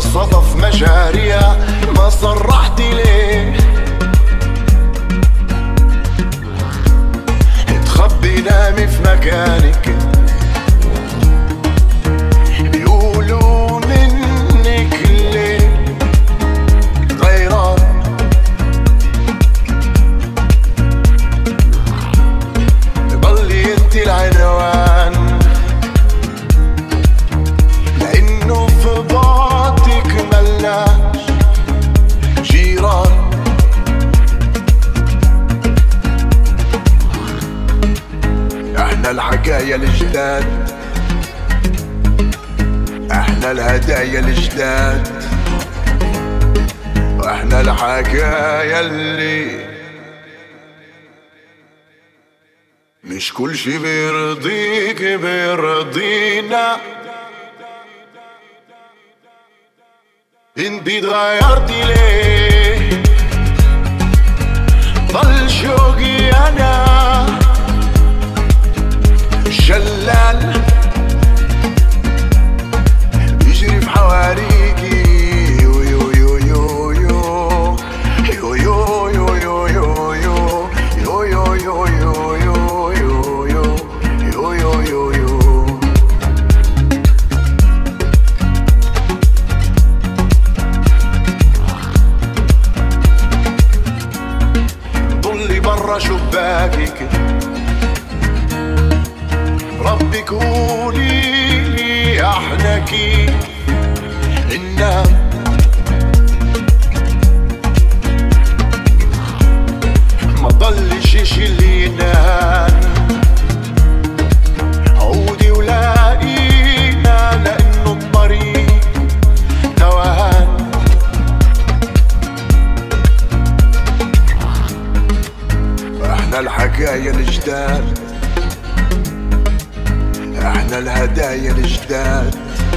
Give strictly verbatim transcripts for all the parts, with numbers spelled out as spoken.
صدف مجاريها ما صرحت ليه؟ تخبي نامي في مكانك، بيقولوا منك ليه غيران؟ ضلي انت العنوان، لانه في بعدك ملناش جيران. احنا الحكاية الجداد، احنا الهدايا الجداد، واحنا الحكاية اللي مش كل شي بيرضيك بيرضينا. انتي اتغيرتي ليه؟ ضل شوقي انا شلال بيجري في حواريكي، يو يو يو يو يو يو يو يو يو يو يو يو يو يو يو يو يو يو يو. طلي برا شباكك، ربي قولي احنا كيف ننام؟ ما ضلش شي اللي ينام. عودي ولاقينا لانه الطريق توهان. احنا الحكاية الجداد، احنا الهدايا الجداد،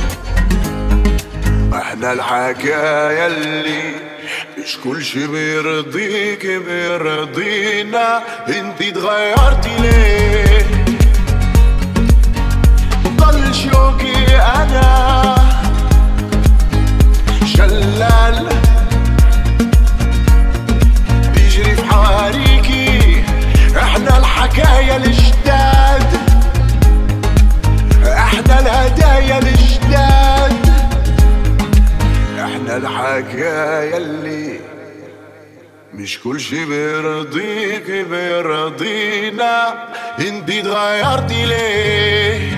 احنا الحكاية اللي مش كل شي بيرضيك بيرضينا. انتي اتغيرتي ليه؟ ضل شوقي انا شلال بيجري في حواريكي. احنا الحكاية الجداد، احنا الهدايا الجداد، احنا الحكاية اللي مش كل شي بيرضيك بيرضينا. انتي اتغيرتي ليه؟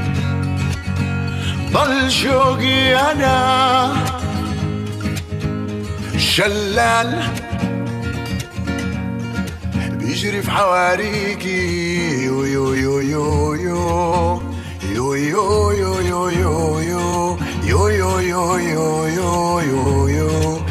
ضل شوقي انا شلال بيجري في حواريكي، يو يو يو يو يو يو يو يو يو يو يو يو يو يو يو يو يو